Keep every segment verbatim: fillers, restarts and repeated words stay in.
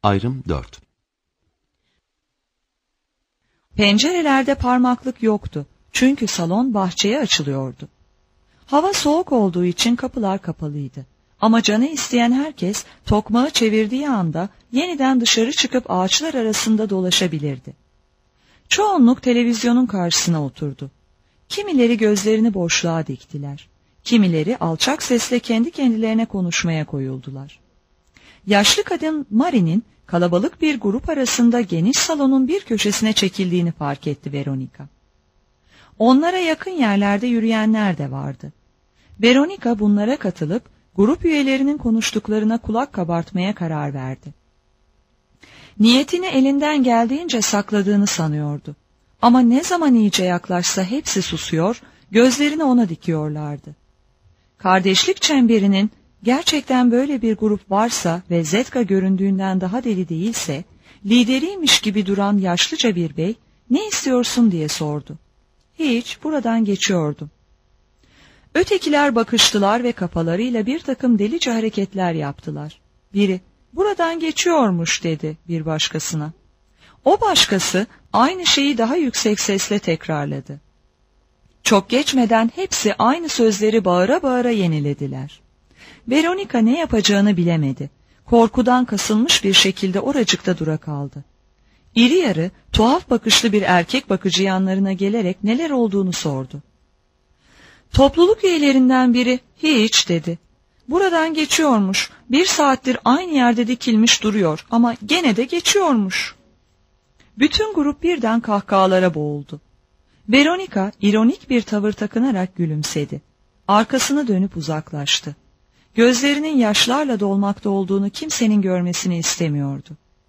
Ayrım dört. Pencerelerde parmaklık yoktu. Çünkü salon bahçeye açılıyordu. Hava soğuk olduğu için kapılar kapalıydı. Ama canı isteyen herkes tokmağı çevirdiği anda yeniden dışarı çıkıp ağaçlar arasında dolaşabilirdi. Çoğunluk televizyonun karşısına oturdu. Kimileri gözlerini boşluğa diktiler. Kimileri alçak sesle kendi kendilerine konuşmaya koyuldular. Yaşlı kadın Marie'nin kalabalık bir grup arasında geniş salonun bir köşesine çekildiğini fark etti Veronica. Onlara yakın yerlerde yürüyenler de vardı. Veronica bunlara katılıp grup üyelerinin konuştuklarına kulak kabartmaya karar verdi. Niyetini elinden geldiğince sakladığını sanıyordu. Ama ne zaman iyice yaklaşsa hepsi susuyor, gözlerini ona dikiyorlardı. Kardeşlik çemberinin gerçekten böyle bir grup varsa ve Zetka göründüğünden daha deli değilse, lideriymiş gibi duran yaşlıca bir bey, "Ne istiyorsun?" diye sordu. "Hiç, buradan geçiyordum." Ötekiler bakıştılar ve kafalarıyla bir takım delice hareketler yaptılar. Biri, "Buradan geçiyormuş," dedi bir başkasına. O başkası aynı şeyi daha yüksek sesle tekrarladı. Çok geçmeden hepsi aynı sözleri bağıra bağıra yenilediler. Veronica ne yapacağını bilemedi. Korkudan kasılmış bir şekilde oracıkta dura kaldı. İri yarı, tuhaf bakışlı bir erkek bakıcı yanlarına gelerek neler olduğunu sordu. Topluluk üyelerinden biri, "Hiç," dedi. "Buradan geçiyormuş, bir saattir aynı yerde dikilmiş duruyor ama gene de geçiyormuş." Bütün grup birden kahkahalara boğuldu. Veronica ironik bir tavır takınarak gülümsedi. Arkasını dönüp uzaklaştı. Gözlerinin yaşlarla dolmakta olduğunu kimsenin görmesini istemiyordu.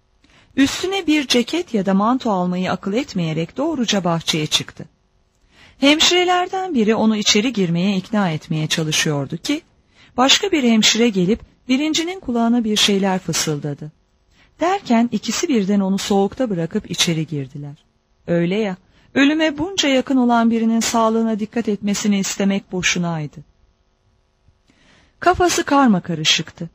Üstüne bir ceket ya da manto almayı akıl etmeyerek doğruca bahçeye çıktı. Hemşirelerden biri onu içeri girmeye ikna etmeye çalışıyordu ki, başka bir hemşire gelip birincinin kulağına bir şeyler fısıldadı. Derken ikisi birden onu soğukta bırakıp içeri girdiler. Öyle ya, ölüme bunca yakın olan birinin sağlığına dikkat etmesini istemek boşunaydı. Kafası karmakarışıktı.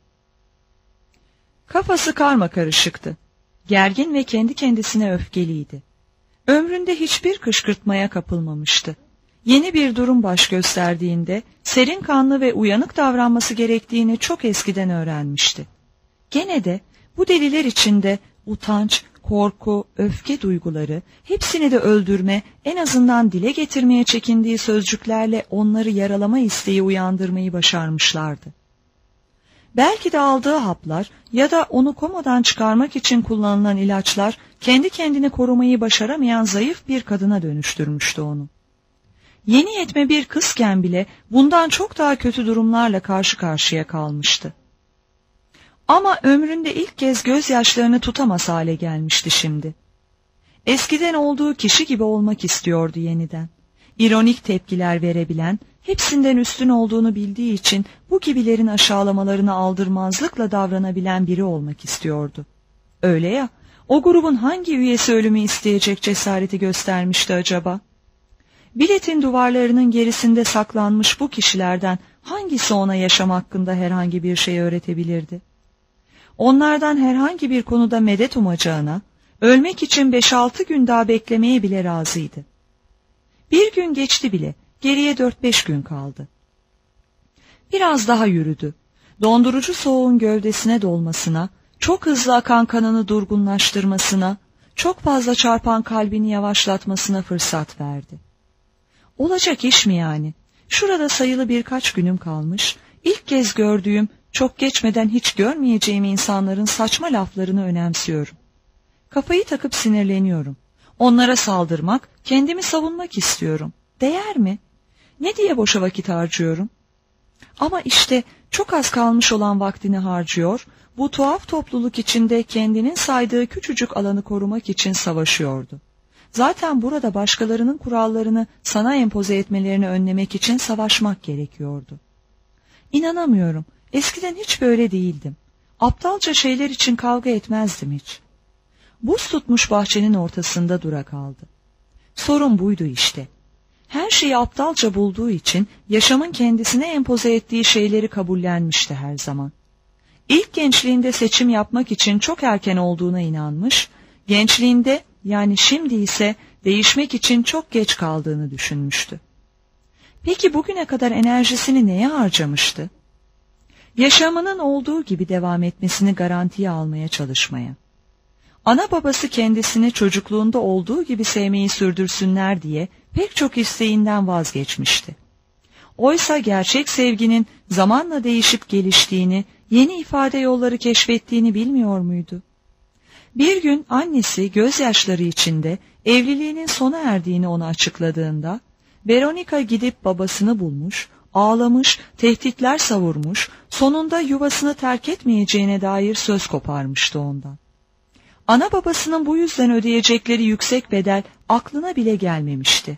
Kafası karmakarışıktı. Gergin ve kendi kendisine öfkeliydi. Ömründe hiçbir kışkırtmaya kapılmamıştı. Yeni bir durum baş gösterdiğinde serin kanlı ve uyanık davranması gerektiğini çok eskiden öğrenmişti. Gene de bu deliler içinde utanç, korku, öfke duyguları, hepsini de öldürme, en azından dile getirmeye çekindiği sözcüklerle onları yaralama isteği uyandırmayı başarmışlardı. Belki de aldığı haplar ya da onu komadan çıkarmak için kullanılan ilaçlar kendi kendini korumayı başaramayan zayıf bir kadına dönüştürmüştü onu. Yeni yetme bir kızken bile bundan çok daha kötü durumlarla karşı karşıya kalmıştı. Ama ömründe ilk kez gözyaşlarını tutamaz hale gelmişti şimdi. Eskiden olduğu kişi gibi olmak istiyordu yeniden. İronik tepkiler verebilen, hepsinden üstün olduğunu bildiği için bu gibilerin aşağılamalarını aldırmazlıkla davranabilen biri olmak istiyordu. Öyle ya, o grubun hangi üyesi ölümü isteyecek cesareti göstermişti acaba? Biletin duvarlarının gerisinde saklanmış bu kişilerden hangisi ona yaşam hakkında herhangi bir şey öğretebilirdi? Onlardan herhangi bir konuda medet umacağına, ölmek için beş altı gün daha beklemeye bile razıydı. Bir gün geçti bile, geriye dört beş gün kaldı. Biraz daha yürüdü. Dondurucu soğuğun gövdesine dolmasına, çok hızlı akan kanını durgunlaştırmasına, çok fazla çarpan kalbini yavaşlatmasına fırsat verdi. Olacak iş mi yani? Şurada sayılı birkaç günüm kalmış, ilk kez gördüğüm, çok geçmeden hiç görmeyeceğim insanların saçma laflarını önemsiyorum. Kafayı takıp sinirleniyorum. Onlara saldırmak, kendimi savunmak istiyorum. Değer mi? Ne diye boşa vakit harcıyorum? Ama işte çok az kalmış olan vaktini harcıyor, bu tuhaf topluluk içinde kendinin saydığı küçücük alanı korumak için savaşıyordu. Zaten burada başkalarının kurallarını sana empoze etmelerini önlemek için savaşmak gerekiyordu. İnanamıyorum. Eskiden hiç böyle değildim. Aptalca şeyler için kavga etmezdim hiç. Buz tutmuş bahçenin ortasında dura kaldı. Sorun buydu işte. Her şeyi aptalca bulduğu için yaşamın kendisine empoze ettiği şeyleri kabullenmişti her zaman. İlk gençliğinde seçim yapmak için çok erken olduğuna inanmış, gençliğinde yani şimdi ise değişmek için çok geç kaldığını düşünmüştü. Peki bugüne kadar enerjisini neye harcamıştı? Yaşamının olduğu gibi devam etmesini garantiye almaya çalışmaya. Ana babası kendisini çocukluğunda olduğu gibi sevmeyi sürdürsünler diye pek çok isteğinden vazgeçmişti. Oysa gerçek sevginin zamanla değişip geliştiğini, yeni ifade yolları keşfettiğini bilmiyor muydu? Bir gün annesi gözyaşları içinde evliliğinin sona erdiğini ona açıkladığında, Veronica gidip babasını bulmuş, ağlamış, tehditler savurmuş, sonunda yuvasını terk etmeyeceğine dair söz koparmıştı ondan. Ana babasının bu yüzden ödeyecekleri yüksek bedel aklına bile gelmemişti.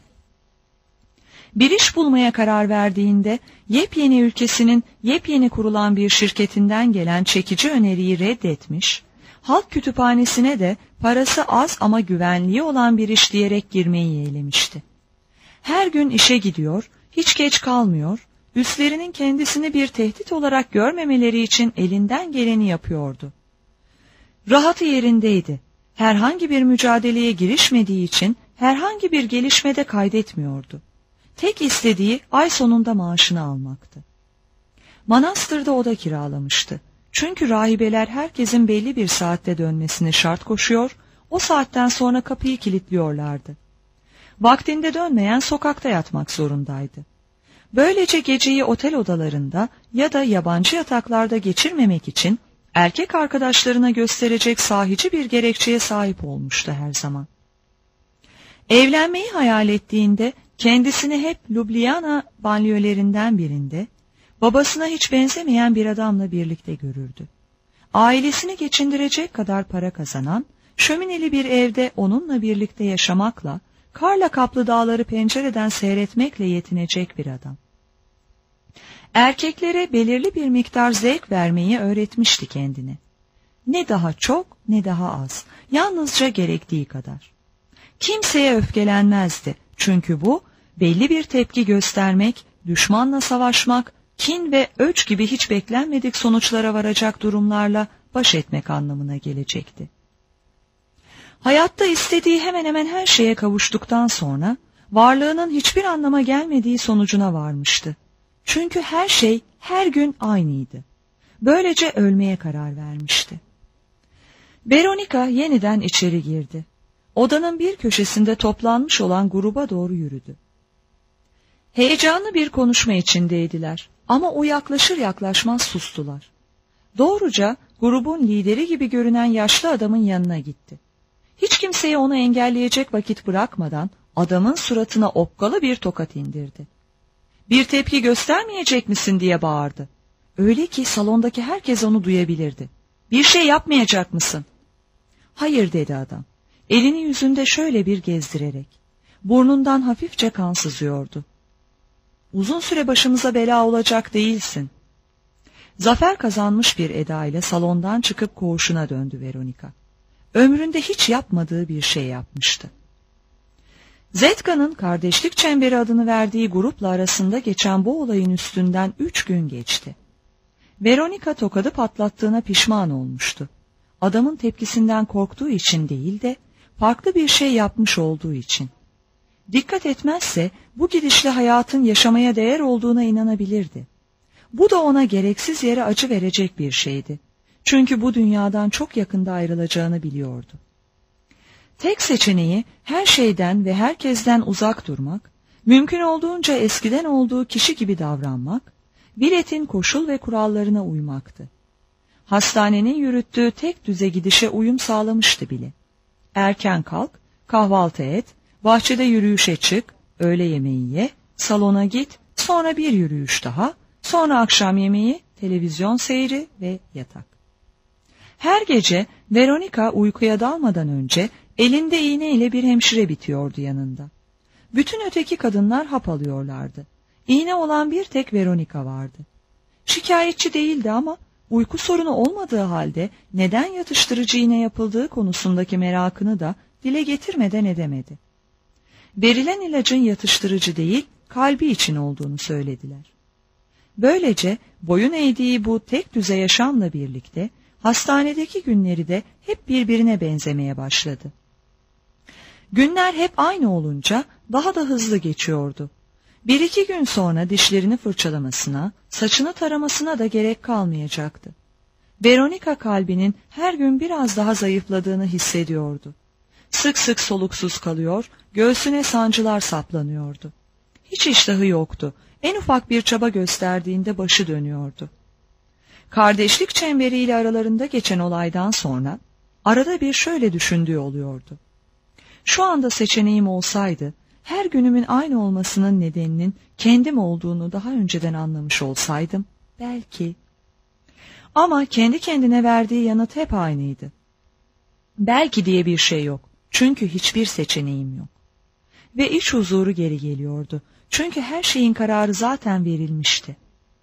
Bir iş bulmaya karar verdiğinde yepyeni ülkesinin yepyeni kurulan bir şirketinden gelen çekici öneriyi reddetmiş, halk kütüphanesine de parası az ama güvenliği olan bir iş diyerek girmeyi yeğlemişti. Her gün işe gidiyor, hiç geç kalmıyor, üstlerinin kendisini bir tehdit olarak görmemeleri için elinden geleni yapıyordu. Rahatı yerindeydi. Herhangi bir mücadeleye girişmediği için herhangi bir gelişmede kaydetmiyordu. Tek istediği ay sonunda maaşını almaktı. Manastırda oda kiralamıştı. Çünkü rahibeler herkesin belli bir saatte dönmesini şart koşuyor, o saatten sonra kapıyı kilitliyorlardı. Vaktinde dönmeyen sokakta yatmak zorundaydı. Böylece geceyi otel odalarında ya da yabancı yataklarda geçirmemek için erkek arkadaşlarına gösterecek sahici bir gerekçeye sahip olmuştu her zaman. Evlenmeyi hayal ettiğinde kendisini hep Ljubljana banliyölerinden birinde, babasına hiç benzemeyen bir adamla birlikte görürdü. Ailesini geçindirecek kadar para kazanan, şömineli bir evde onunla birlikte yaşamakla, karla kaplı dağları pencereden seyretmekle yetinecek bir adam. Erkeklere belirli bir miktar zevk vermeyi öğretmişti kendine. Ne daha çok ne daha az, yalnızca gerektiği kadar. Kimseye öfkelenmezdi, çünkü bu belli bir tepki göstermek, düşmanla savaşmak, kin ve öç gibi hiç beklenmedik sonuçlara varacak durumlarla baş etmek anlamına gelecekti. Hayatta istediği hemen hemen her şeye kavuştuktan sonra varlığının hiçbir anlama gelmediği sonucuna varmıştı. Çünkü her şey her gün aynıydı. Böylece ölmeye karar vermişti. Veronica yeniden içeri girdi. Odanın bir köşesinde toplanmış olan gruba doğru yürüdü. Heyecanlı bir konuşma içindeydiler ama o yaklaşır yaklaşmaz sustular. Doğruca grubun lideri gibi görünen yaşlı adamın yanına gitti. Hiç kimseye onu engelleyecek vakit bırakmadan adamın suratına okkalı bir tokat indirdi. "Bir tepki göstermeyecek misin?" diye bağırdı. Öyle ki salondaki herkes onu duyabilirdi. "Bir şey yapmayacak mısın?" "Hayır," dedi adam. Elini yüzünde şöyle bir gezdirerek. Burnundan hafifçe kan sızıyordu. "Uzun süre başımıza bela olacak değilsin." Zafer kazanmış bir edayla salondan çıkıp koğuşuna döndü Veronica. Ömründe hiç yapmadığı bir şey yapmıştı. Zetka'nın Kardeşlik Çemberi adını verdiği grupla arasında geçen bu olayın üstünden üç gün geçti. Veronica tokadı patlattığına pişman olmuştu. Adamın tepkisinden korktuğu için değil de farklı bir şey yapmış olduğu için. Dikkat etmezse bu gidişle hayatın yaşamaya değer olduğuna inanabilirdi. Bu da ona gereksiz yere acı verecek bir şeydi. Çünkü bu dünyadan çok yakında ayrılacağını biliyordu. Tek seçeneği her şeyden ve herkesten uzak durmak, mümkün olduğunca eskiden olduğu kişi gibi davranmak, biletin koşul ve kurallarına uymaktı. Hastanenin yürüttüğü tek düze gidişe uyum sağlamıştı bile. Erken kalk, kahvaltı et, bahçede yürüyüşe çık, öğle yemeği ye, salona git, sonra bir yürüyüş daha, sonra akşam yemeği, televizyon seyri ve yatak. Her gece Veronica uykuya dalmadan önce elinde iğne ile bir hemşire bitiyordu yanında. Bütün öteki kadınlar hap alıyorlardı. İğne olan bir tek Veronica vardı. Şikayetçi değildi ama uyku sorunu olmadığı halde neden yatıştırıcı iğne yapıldığı konusundaki merakını da dile getirmeden edemedi. Verilen ilacın yatıştırıcı değil, kalbi için olduğunu söylediler. Böylece boyun eğdiği bu tek düze yaşamla birlikte hastanedeki günleri de hep birbirine benzemeye başladı. Günler hep aynı olunca daha da hızlı geçiyordu. Bir iki gün sonra dişlerini fırçalamasına, saçını taramasına da gerek kalmayacaktı. Veronika kalbinin her gün biraz daha zayıfladığını hissediyordu. Sık sık soluksuz kalıyor, göğsüne sancılar saplanıyordu. Hiç iştahı yoktu. En ufak bir çaba gösterdiğinde başı dönüyordu. Kardeşlik çemberiyle aralarında geçen olaydan sonra arada bir şöyle düşündüğü oluyordu. Şu anda seçeneğim olsaydı, her günümün aynı olmasının nedeninin kendim olduğunu daha önceden anlamış olsaydım, belki. Ama kendi kendine verdiği yanıt hep aynıydı. Belki diye bir şey yok. Çünkü hiçbir seçeneğim yok. Ve iç huzuru geri geliyordu. Çünkü her şeyin kararı zaten verilmişti.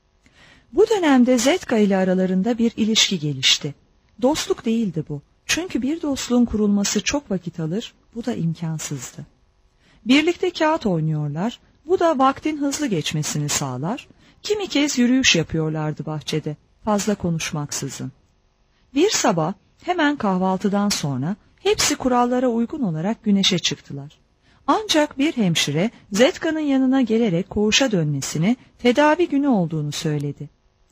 Bu dönemde Zetka ile aralarında bir ilişki gelişti. Dostluk değildi bu. Çünkü bir dostluğun kurulması çok vakit alır, bu da imkansızdı. Birlikte kağıt oynuyorlar, bu da vaktin hızlı geçmesini sağlar. Kimi kez yürüyüş yapıyorlardı bahçede, fazla konuşmaksızın. Bir sabah hemen kahvaltıdan sonra hepsi kurallara uygun olarak güneşe çıktılar. Ancak bir hemşire Zetka'nın yanına gelerek koğuşa dönmesini, tedavi günü olduğunu söyledi.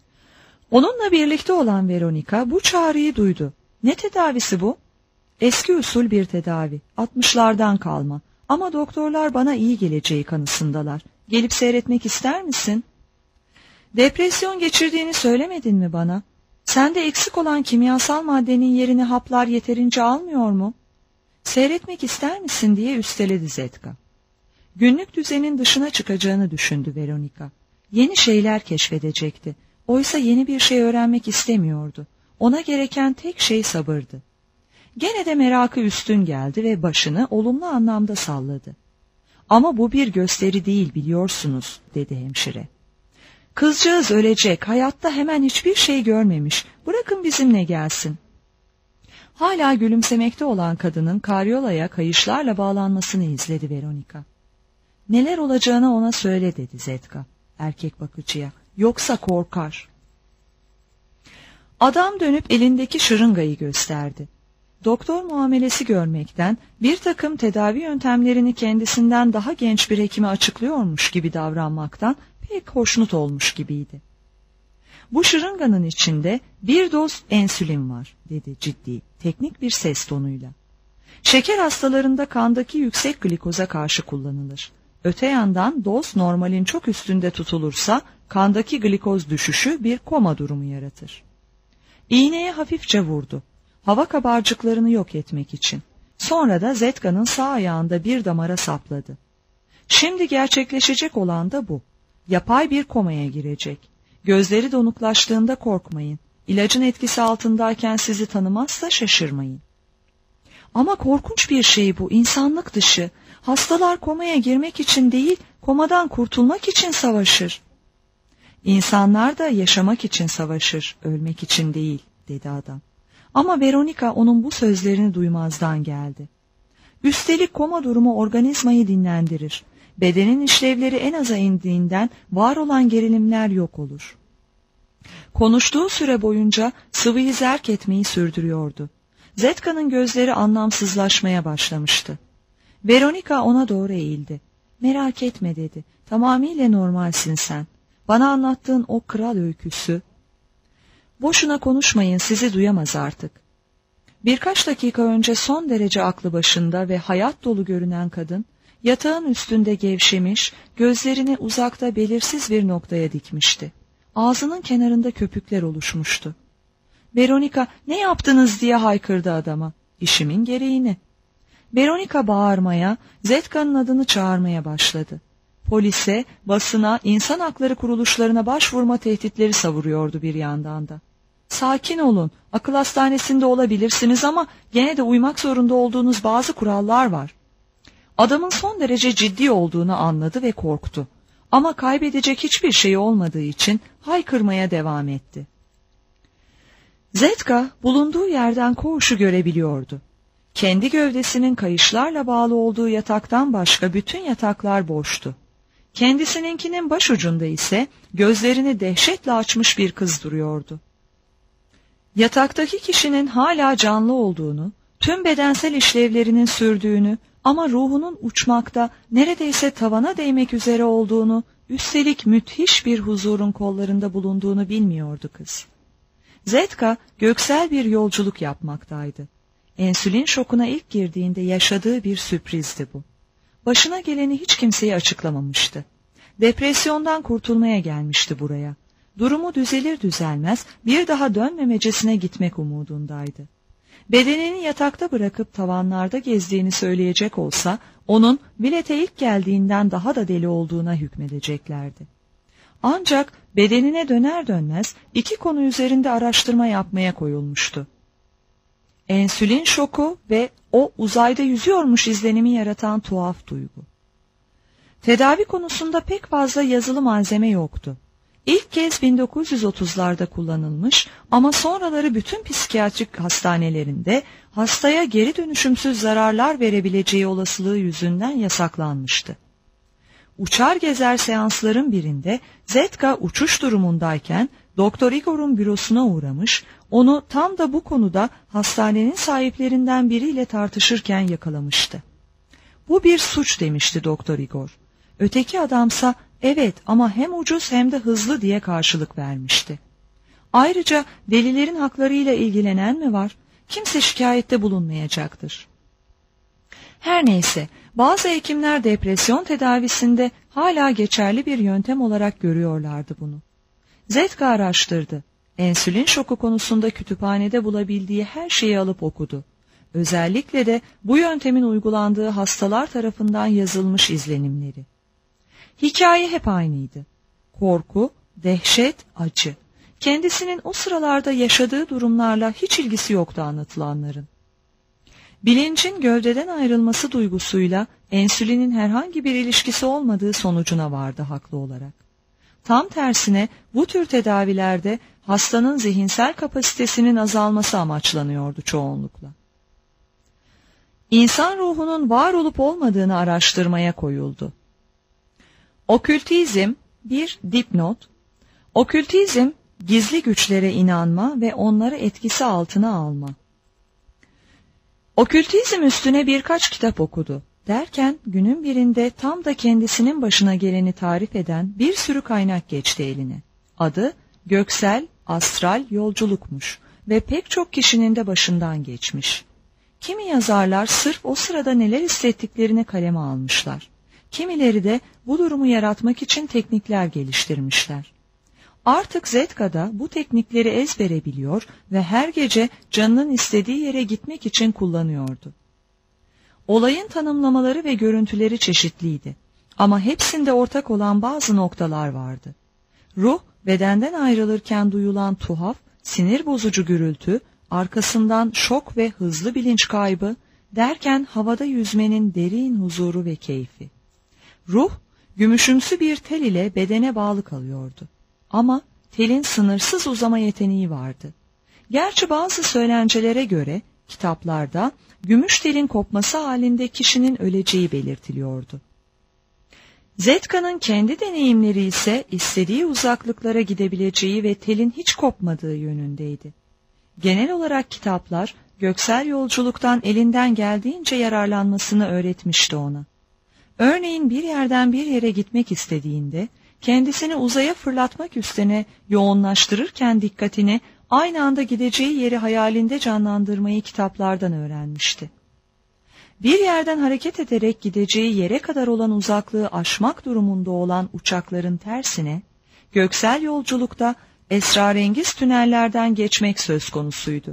Onunla birlikte olan Veronika bu çağrıyı duydu. Ne tedavisi bu? Eski usul bir tedavi, altmışlardan kalma. Ama doktorlar bana iyi geleceği kanısındalar. Gelip seyretmek ister misin? Depresyon geçirdiğini söylemedin mi bana? Sende eksik olan kimyasal maddenin yerini haplar yeterince almıyor mu? Seyretmek ister misin diye üsteledi Zetka. Günlük düzenin dışına çıkacağını düşündü Veronika. Yeni şeyler keşfedecekti. Oysa yeni bir şey öğrenmek istemiyordu. Ona gereken tek şey sabırdı. Gene de merakı üstün geldi ve başını olumlu anlamda salladı. Ama bu bir gösteri değil biliyorsunuz, dedi hemşire. Kızcağız ölecek, hayatta hemen hiçbir şey görmemiş. Bırakın bizimle gelsin. Hala gülümsemekte olan kadının karyolaya kayışlarla bağlanmasını izledi Veronika. Neler olacağını ona söyle, dedi Zetka erkek bakıcıya. Yoksa korkar. Adam dönüp elindeki şırıngayı gösterdi. Doktor muamelesi görmekten, bir takım tedavi yöntemlerini kendisinden daha genç bir hekime açıklıyormuş gibi davranmaktan pek hoşnut olmuş gibiydi. Bu şırınganın içinde bir doz ensülin var, dedi ciddi, teknik bir ses tonuyla. Şeker hastalarında kandaki yüksek glikoza karşı kullanılır. Öte yandan doz normalin çok üstünde tutulursa kandaki glikoz düşüşü bir koma durumu yaratır. İğneye hafifçe vurdu. Hava kabarcıklarını yok etmek için. Sonra da Zetka'nın sağ ayağında bir damara sapladı. Şimdi gerçekleşecek olan da bu. Yapay bir komaya girecek. Gözleri donuklaştığında korkmayın. İlacın etkisi altındayken sizi tanımazsa şaşırmayın. Ama korkunç bir şey bu, insanlık dışı. Hastalar komaya girmek için değil, komadan kurtulmak için savaşır. İnsanlar da yaşamak için savaşır, ölmek için değil, dedi adam. Ama Veronika onun bu sözlerini duymazdan geldi. Üstelik koma durumu organizmayı dinlendirir. Bedenin işlevleri en aza indiğinden var olan gerilimler yok olur. Konuştuğu süre boyunca sıvıyı zerk etmeyi sürdürüyordu. Zetka'nın gözleri anlamsızlaşmaya başlamıştı. Veronika ona doğru eğildi. Merak etme, dedi. Tamamıyla normalsin sen. Bana anlattığın o kral öyküsü. Boşuna konuşmayın, sizi duyamaz artık. Birkaç dakika önce son derece aklı başında ve hayat dolu görünen kadın, yatağın üstünde gevşemiş, gözlerini uzakta belirsiz bir noktaya dikmişti. Ağzının kenarında köpükler oluşmuştu. Veronika, ne yaptınız diye haykırdı adama. İşimin gereğini. Veronika bağırmaya, Zetka'nın adını çağırmaya başladı. Polise, basına, insan hakları kuruluşlarına başvurma tehditleri savuruyordu bir yandan da. Sakin olun, akıl hastanesinde olabilirsiniz ama gene de uymak zorunda olduğunuz bazı kurallar var. Adamın son derece ciddi olduğunu anladı ve korktu. Ama kaybedecek hiçbir şey olmadığı için haykırmaya devam etti. Zetka bulunduğu yerden koğuşu görebiliyordu. Kendi gövdesinin kayışlarla bağlı olduğu yataktan başka bütün yataklar boştu. kendisininkinin başucunda ise gözlerini dehşetle açmış bir kız duruyordu. Yataktaki kişinin hala canlı olduğunu, tüm bedensel işlevlerinin sürdüğünü ama ruhunun uçmakta, neredeyse tavana değmek üzere olduğunu, üstelik müthiş bir huzurun kollarında bulunduğunu bilmiyordu kız. Zetka göksel bir yolculuk yapmaktaydı. Ensülin şokuna ilk girdiğinde yaşadığı bir sürprizdi bu. Başına geleni hiç kimseye açıklamamıştı. Depresyondan kurtulmaya gelmişti buraya. Durumu düzelir düzelmez bir daha dönmemecesine gitmek umudundaydı. Bedenini yatakta bırakıp tavanlarda gezdiğini söyleyecek olsa, onun Vilet'e ilk geldiğinden daha da deli olduğuna hükmedeceklerdi. Ancak bedenine döner dönmez iki konu üzerinde araştırma yapmaya koyulmuştu. Ensülin şoku ve o uzayda yüzüyormuş izlenimi yaratan tuhaf duygu. Tedavi konusunda pek fazla yazılı malzeme yoktu. İlk kez bin dokuz yüz otuzlarda kullanılmış ama sonraları bütün psikiyatrik hastanelerinde hastaya geri dönüşümsüz zararlar verebileceği olasılığı yüzünden yasaklanmıştı. Uçar gezer seansların birinde Zetka uçuş durumundayken Doktor Igor'un bürosuna uğramış, onu tam da bu konuda hastanenin sahiplerinden biriyle tartışırken yakalamıştı. Bu bir suç demişti Doktor Igor. Öteki adamsa evet ama hem ucuz hem de hızlı diye karşılık vermişti. Ayrıca delilerin haklarıyla ilgilenen mi var? Kimse şikayette bulunmayacaktır. Her neyse, bazı hekimler depresyon tedavisinde hala geçerli bir yöntem olarak görüyorlardı bunu. Zetka araştırdı. Ensülin şoku konusunda kütüphanede bulabildiği her şeyi alıp okudu. Özellikle de bu yöntemin uygulandığı hastalar tarafından yazılmış izlenimleri. Hikaye hep aynıydı. Korku, dehşet, acı. Kendisinin o sıralarda yaşadığı durumlarla hiç ilgisi yoktu anlatılanların. Bilincin gövdeden ayrılması duygusuyla ensülinin herhangi bir ilişkisi olmadığı sonucuna vardı haklı olarak. Tam tersine bu tür tedavilerde hastanın zihinsel kapasitesinin azalması amaçlanıyordu çoğunlukla. İnsan ruhunun var olup olmadığını araştırmaya koyuldu. Okültizm bir dipnot. Okültizm gizli güçlere inanma ve onları etkisi altına alma. Okültizm üstüne birkaç kitap okudu. Derken günün birinde tam da kendisinin başına geleni tarif eden bir sürü kaynak geçti eline. Adı göksel, astral yolculukmuş ve pek çok kişinin de başından geçmiş. Kimi yazarlar sırf o sırada neler hissettiklerini kaleme almışlar. Kimileri de bu durumu yaratmak için teknikler geliştirmişler. Artık Zetka'da bu teknikleri ezbere biliyor ve her gece canının istediği yere gitmek için kullanıyordu. Olayın tanımlamaları ve görüntüleri çeşitliydi. Ama hepsinde ortak olan bazı noktalar vardı. Ruh, bedenden ayrılırken duyulan tuhaf, sinir bozucu gürültü, arkasından şok ve hızlı bilinç kaybı, derken havada yüzmenin derin huzuru ve keyfi. Ruh, gümüşümsü bir tel ile bedene bağlı kalıyordu. Ama telin sınırsız uzama yeteneği vardı. Gerçi bazı söylencelere göre kitaplarda gümüş telin kopması halinde kişinin öleceği belirtiliyordu. Zetka'nın kendi deneyimleri ise istediği uzaklıklara gidebileceği ve telin hiç kopmadığı yönündeydi. Genel olarak kitaplar göksel yolculuktan elinden geldiğince yararlanmasını öğretmişti ona. Örneğin bir yerden bir yere gitmek istediğinde kendisini uzaya fırlatmak üstüne yoğunlaştırırken dikkatini aynı anda gideceği yeri hayalinde canlandırmayı kitaplardan öğrenmişti. Bir yerden hareket ederek gideceği yere kadar olan uzaklığı aşmak durumunda olan uçakların tersine, göksel yolculukta esrarengiz tünellerden geçmek söz konusuydu.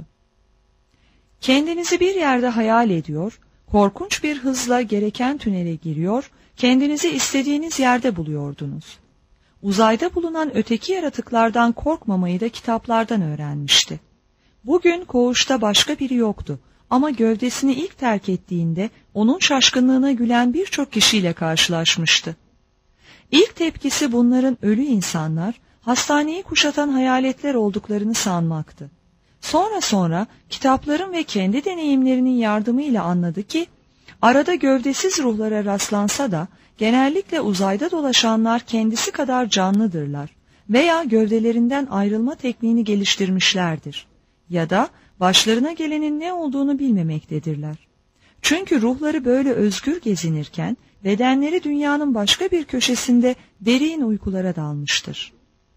Kendinizi bir yerde hayal ediyor, korkunç bir hızla gereken tünele giriyor, kendinizi istediğiniz yerde buluyordunuz. Uzayda bulunan öteki yaratıklardan korkmamayı da kitaplardan öğrenmişti. Bugün koğuşta başka biri yoktu ama gövdesini ilk terk ettiğinde onun şaşkınlığına gülen birçok kişiyle karşılaşmıştı. İlk tepkisi bunların ölü insanlar, hastaneyi kuşatan hayaletler olduklarını sanmaktı. Sonra sonra kitapların ve kendi deneyimlerinin yardımıyla anladı ki, arada gövdesiz ruhlara rastlansa da genellikle uzayda dolaşanlar kendisi kadar canlıdırlar veya gövdelerinden ayrılma tekniğini geliştirmişlerdir ya da başlarına gelenin ne olduğunu bilmemektedirler. Çünkü ruhları böyle özgür gezinirken bedenleri dünyanın başka bir köşesinde derin uykulara dalmıştır.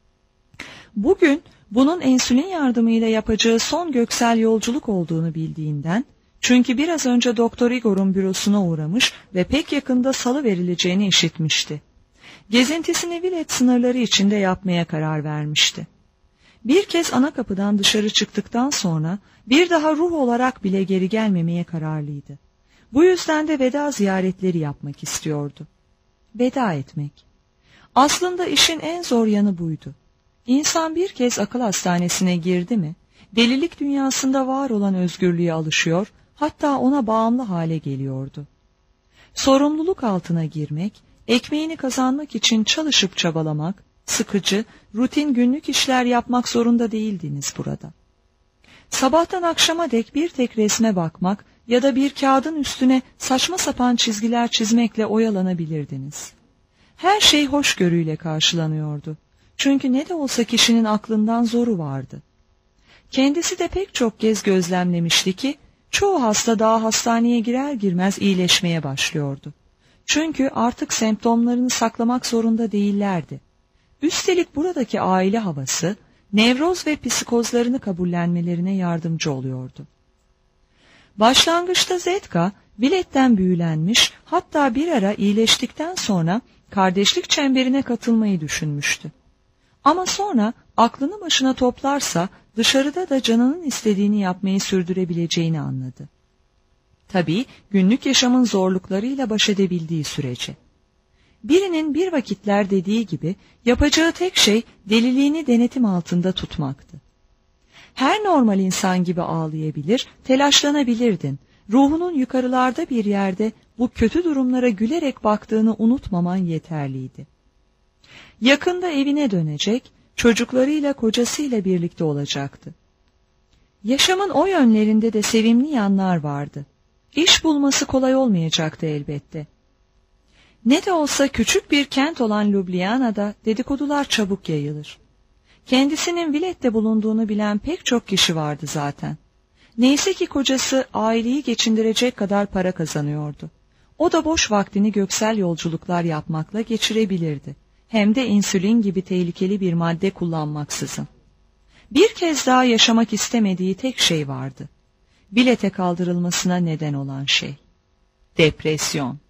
Bugün bunun insülin yardımıyla yapacağı son göksel yolculuk olduğunu bildiğinden, çünkü biraz önce Doktor Igor'un bürosuna uğramış ve pek yakında salı verileceğini işitmişti. Gezintisini Villet sınırları içinde yapmaya karar vermişti. Bir kez ana kapıdan dışarı çıktıktan sonra bir daha ruh olarak bile geri gelmemeye kararlıydı. Bu yüzden de veda ziyaretleri yapmak istiyordu. Veda etmek. Aslında işin en zor yanı buydu. İnsan bir kez akıl hastanesine girdi mi, delilik dünyasında var olan özgürlüğe alışıyor, hatta ona bağımlı hale geliyordu. Sorumluluk altına girmek, ekmeğini kazanmak için çalışıp çabalamak, sıkıcı, rutin günlük işler yapmak zorunda değildiniz burada. Sabahtan akşama dek bir tek resme bakmak ya da bir kağıdın üstüne saçma sapan çizgiler çizmekle oyalanabilirdiniz. Her şey hoşgörüyle karşılanıyordu. Çünkü ne de olsa kişinin aklından zoru vardı. Kendisi de pek çok kez gözlemlemişti ki, çoğu hasta daha hastaneye girer girmez iyileşmeye başlıyordu. Çünkü artık semptomlarını saklamak zorunda değillerdi. Üstelik buradaki aile havası, nevroz ve psikozlarını kabullenmelerine yardımcı oluyordu. Başlangıçta Zetka, Villet'ten büyülenmiş, hatta bir ara iyileştikten sonra kardeşlik çemberine katılmayı düşünmüştü. Ama sonra aklını başına toplarsa dışarıda da canının istediğini yapmayı sürdürebileceğini anladı. Tabii günlük yaşamın zorluklarıyla baş edebildiği sürece. Birinin bir vakitler dediği gibi yapacağı tek şey deliliğini denetim altında tutmaktı. Her normal insan gibi ağlayabilir, telaşlanabilirdin. Ruhunun yukarılarda bir yerde bu kötü durumlara gülerek baktığını unutmaman yeterliydi. Yakında evine dönecek, çocuklarıyla kocasıyla birlikte olacaktı. Yaşamın o yönlerinde de sevimli yanlar vardı. İş bulması kolay olmayacaktı elbette. Ne de olsa küçük bir kent olan Ljubljana'da dedikodular çabuk yayılır. Kendisinin Villet'te bulunduğunu bilen pek çok kişi vardı zaten. Neyse ki kocası aileyi geçindirecek kadar para kazanıyordu. O da boş vaktini göksel yolculuklar yapmakla geçirebilirdi. Hem de insülin gibi tehlikeli bir madde kullanmaksızın. Bir kez daha yaşamak istemediği tek şey vardı. Villet'e kaldırılmasına neden olan şey. Depresyon.